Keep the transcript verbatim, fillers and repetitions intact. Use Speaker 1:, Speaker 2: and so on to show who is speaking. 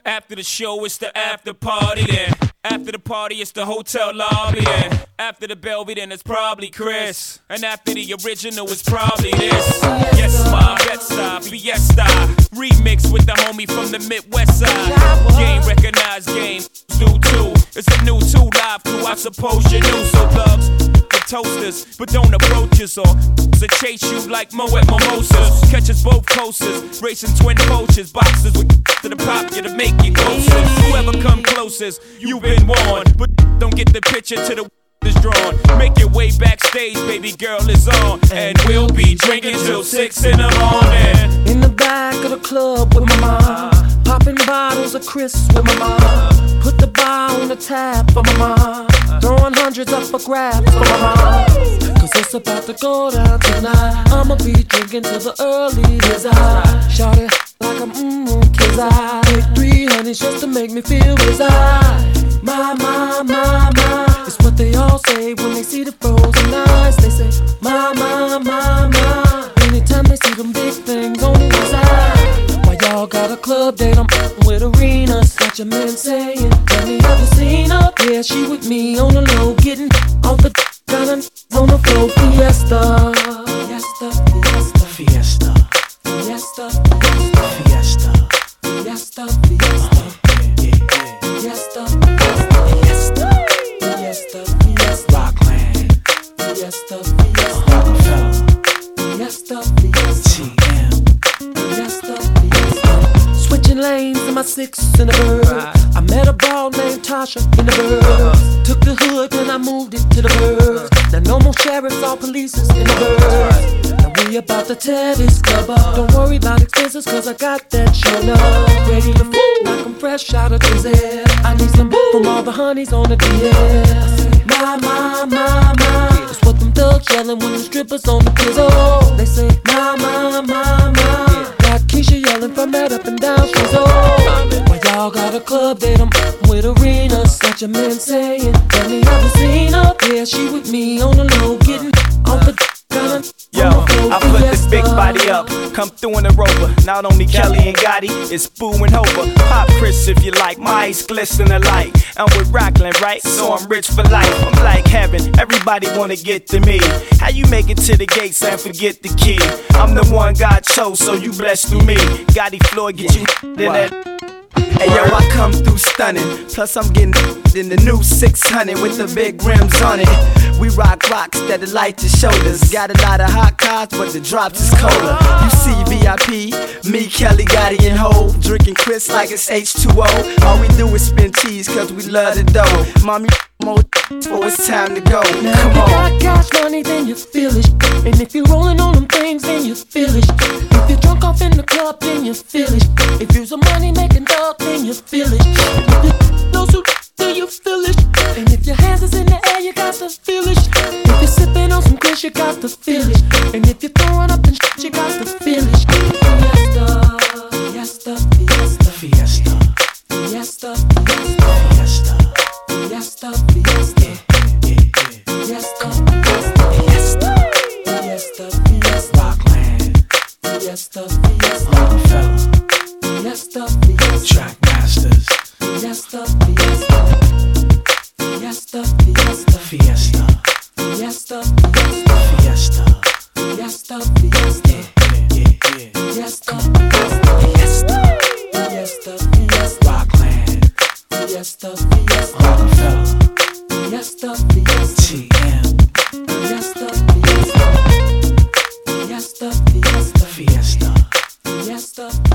Speaker 1: After the show, it's the after party then. After the party, it's the hotel lobby then. After the Belvy, then it's probably Chris. And after the original, it's probably this. Yes, ma, Bed-Stuy, Fiesta. Remix with the homie from the Midwest side. Game recognized, game do too. It's a new two live crew, I suppose you knew. So thugs, the toasters, but don't approach us or to chase you like Mo at Mimosas. Catch us both coasters, racing twin poachers. Boxers with to the pop you to make you closer. Whoever come closest, you've been warned. But don't get the picture to the is drawn. Make your way backstage, baby girl is on. And we'll be drinking till six in the morning.
Speaker 2: In the back of the club with my mom, popping bottles of Chris with my mom. Put the bar on the tab for my mom, throwing hundreds up for grabs for my mom. Cause it's about to go down tonight. I'ma be drinking till the early days. I shout it like I'm mmm, kids. I take three honeys just to make me feel his eye. My, my, my, my, it's what they all say when they see the frozen eyes. They say, my, my, my, my, anytime they see them big things on the side. Why y'all got a club date, I'm with arenas. Got your man saying, tell me have you seen her? Yeah, she with me on the low, getting off the got on the floor. Fiesta, Fiesta, Fiesta, Fiesta, Fiesta, Fiesta, Fiesta, Fiesta, Fiesta, Fiesta, Fiesta, Fiesta, Rockland, Fiesta, Fiesta, Rockefeller, Fiesta, Fiesta, T M, Fiesta, Fiesta. Switching lanes in my six in the bird. I met a ball named Tasha in the bird. Took the hood when I moved it to the birds. Now no more sheriffs or police in the birds. Now we about to tear this club up. Don't worry about expenses cause I got that show up. Ready to fool like I'm fresh out of prison. I need some boo from all the honeys on the D M. My, my, my, my, it's what them thugs yelling when the strippers on the pizzle. They say, my, my, my, my. Got Keisha yelling from that up and down streets. Oh, why y'all got a club date, I'm with arenas. Got your man saying, tell me have you seen her? Yeah, she with me on the low, getting off the
Speaker 3: Yo, I put this big body up, come through in the Rover. Not only Kelly and Gotti, it's Boo and Hova. Pop Chris if you like, my eyes glisten alike. I'm with Rockland, right? So I'm rich for life. I'm like heaven, everybody wanna get to me. How you make it to the gates and forget the key? I'm the one God chose, so you blessed through me. Gotti Floyd, get you in that. Hey yo, I come through stunning. Plus I'm getting in the new six hundred with the big rims on it. We rock rocks that light your shoulders. Got a lot of hot cars, but the drops is colder. You see V I P, me, Kelly, Gotti, and Hov, drinking Chris like it's H two O. All we do is spin cheese cause we love the dough. Mommy, more for it's time to go.
Speaker 2: Now
Speaker 3: Come
Speaker 2: if you
Speaker 3: on.
Speaker 2: got cash money, then you feel it. And if you're rolling on them things, then you feel it. If you're drunk off in the club, then you feel it. If you're some money making dog, then you feel it. If you know so, then you feel it. And if your hands is in the air, you got to feel it. If you're sipping on some Chris, you got to feel it. And if you're throwing up and shit, you got to feel it. Fiesta, Fiesta, Fiesta, Fiesta, Fiesta, Fiesta, Fiesta, Fiesta, Fiesta, Fiesta, Fiesta, Fiesta, Rockland, Fiesta, Fiesta, Rockefeller, Fiesta, Fiesta, Track Masters, Fiesta, Fiesta, Fiesta, Fiesta, Fiesta, Fiesta, Fiesta, Fiesta, Fiesta, Fiesta, Fiesta, Fiesta, Fiesta, Rockland, Fiesta, Fiesta, Rockefeller, Fiesta, Fiesta, T M, Fiesta, Fiesta, Fiesta, Fiesta, Fiesta, Fiesta.